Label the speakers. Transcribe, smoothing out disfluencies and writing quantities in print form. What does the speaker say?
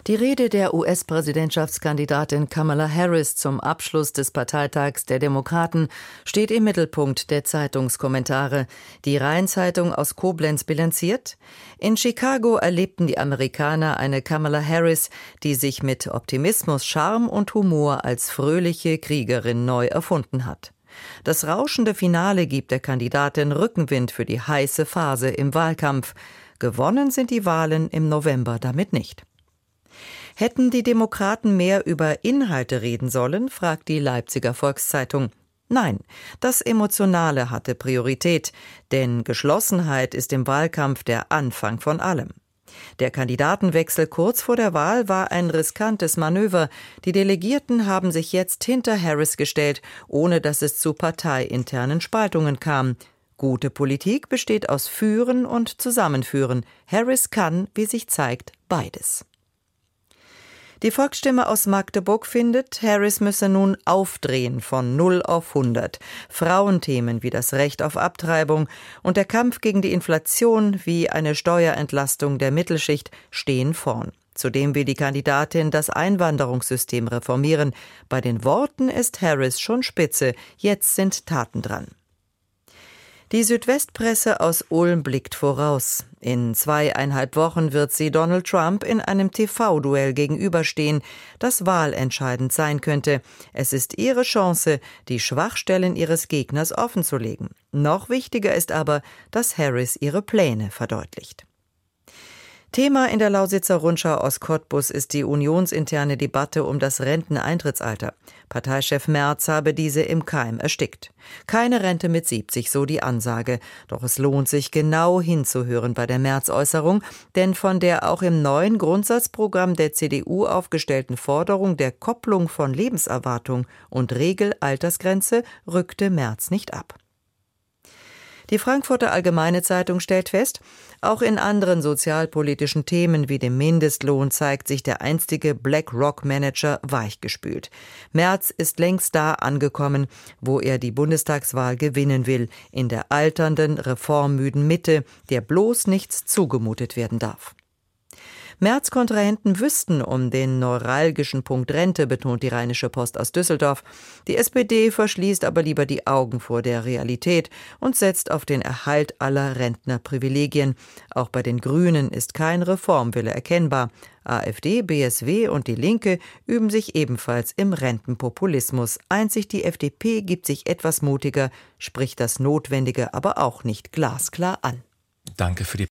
Speaker 1: Die Rede der US-Präsidentschaftskandidatin Kamala Harris zum Abschluss des Parteitags der Demokraten steht im Mittelpunkt der Zeitungskommentare. Die Rhein-Zeitung aus Koblenz bilanziert: In Chicago erlebten die Amerikaner eine Kamala Harris, die sich mit Optimismus, Charme und Humor als fröhliche Kriegerin neu erfunden hat. Das rauschende Finale gibt der Kandidatin Rückenwind für die heiße Phase im Wahlkampf. Gewonnen sind die Wahlen im November damit nicht. Hätten die Demokraten mehr über Inhalte reden sollen, fragt die Leipziger Volkszeitung. Nein, das Emotionale hatte Priorität, denn Geschlossenheit ist im Wahlkampf der Anfang von allem. Der Kandidatenwechsel kurz vor der Wahl war ein riskantes Manöver. Die Delegierten haben sich jetzt hinter Harris gestellt, ohne dass es zu parteiinternen Spaltungen kam. Gute Politik besteht aus Führen und Zusammenführen. Harris kann, wie sich zeigt, beides. Die Volksstimme aus Magdeburg findet, Harris müsse nun aufdrehen von 0 auf 100. Frauenthemen wie das Recht auf Abtreibung und der Kampf gegen die Inflation wie eine Steuerentlastung der Mittelschicht stehen vorn. Zudem will die Kandidatin das Einwanderungssystem reformieren. Bei den Worten ist Harris schon spitze, jetzt sind Taten dran. Die Südwestpresse aus Ulm blickt voraus. In 2,5 Wochen wird sie Donald Trump in einem TV-Duell gegenüberstehen, das wahlentscheidend sein könnte. Es ist ihre Chance, die Schwachstellen ihres Gegners offenzulegen. Noch wichtiger ist aber, dass Harris ihre Pläne verdeutlicht. Thema in der Lausitzer Rundschau aus Cottbus ist die unionsinterne Debatte um das Renteneintrittsalter. Parteichef Merz habe diese im Keim erstickt. Keine Rente mit 70, so die Ansage. Doch es lohnt sich genau hinzuhören bei der Merz-Äußerung, denn von der auch im neuen Grundsatzprogramm der CDU aufgestellten Forderung der Kopplung von Lebenserwartung und Regelaltersgrenze rückte Merz nicht ab. Die Frankfurter Allgemeine Zeitung stellt fest, auch in anderen sozialpolitischen Themen wie dem Mindestlohn zeigt sich der einstige BlackRock-Manager weichgespült. Merz ist längst da angekommen, wo er die Bundestagswahl gewinnen will, in der alternden, reformmüden Mitte, der bloß nichts zugemutet werden darf. Merz-Kontrahenten wüssten um den neuralgischen Punkt Rente, betont die Rheinische Post aus Düsseldorf. Die SPD verschließt aber lieber die Augen vor der Realität und setzt auf den Erhalt aller Rentnerprivilegien. Auch bei den Grünen ist kein Reformwille erkennbar. AfD, BSW und die Linke üben sich ebenfalls im Rentenpopulismus. Einzig die FDP gibt sich etwas mutiger, spricht das Notwendige aber auch nicht glasklar an.
Speaker 2: Danke für die